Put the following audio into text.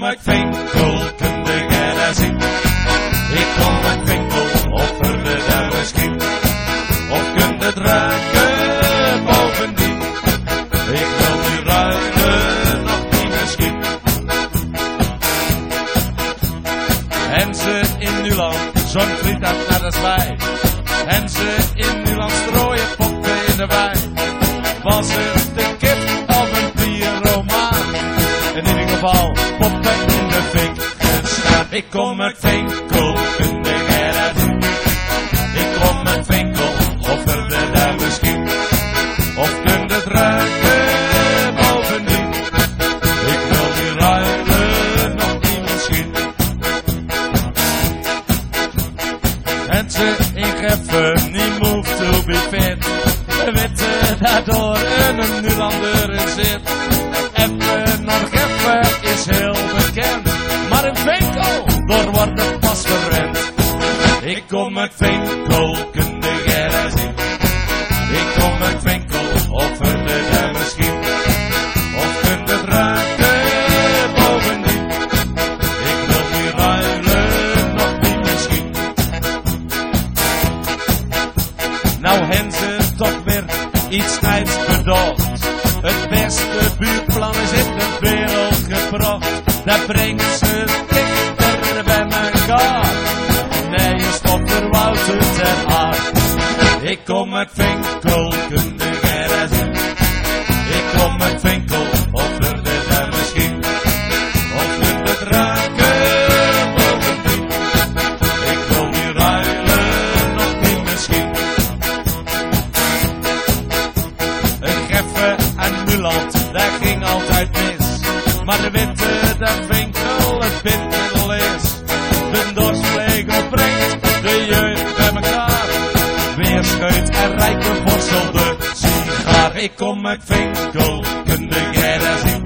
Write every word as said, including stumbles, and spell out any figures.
uit Vinkel, kun de jij zien. Ik kom uit Vinkel, over de daar misschien. Of kun het ruiken bovendien. Ik wil nu ruilen, nog niet misschien. En ze in Nuland, zo'n friet uit naar de zwaai. En ze in Nuland strooien poppen in de wei. Was het de kip of een pyromaan? In ieder geval poppen in de fik gestaan. Ik kom uit Vinkel, kun de jij zien. Ik kom uit Vinkel, over de daar misschien. Of kun het ruiken bovendien. Ik wil nu ruilen, nog niet misschien. En ze in Geffen, niet move to be fit. We weten daardoor een Nulander in zit. Even naar Geffen is heel bekend. Maar in Vinkel, door wordt het pas verwend. Ik kom uit Vinkel, kun de jij zien. Ik kom uit Vinkel, over de daar misschien. Of kun het ruiken bovendien. Ik wil nu ruilen, nog niet misschien. Nou hen ze toch weer iets snijds bedacht. Het beste buurtplan is in de wereld gebracht. Daar brengen ze dichter bij elkaar. Nee, je stopt er Wouter ter aard. Ik kom uit Vinkel, kun de jij zien. Ik kom uit Vinkel, over de daar misschien. Of kunt het ruiken bovendien. Ik wil nu ruilen, nog niet misschien. Een Geffen en Nuland, daar ging altijd mis. Maar de witte, dat Vinkel het bindmiddel is. De dorstplegel brengt de jeugd bij elkaar. Weer scheut en rijke borstel de sigaar. Ik kom uit Vinkel, kun de jij daar zien.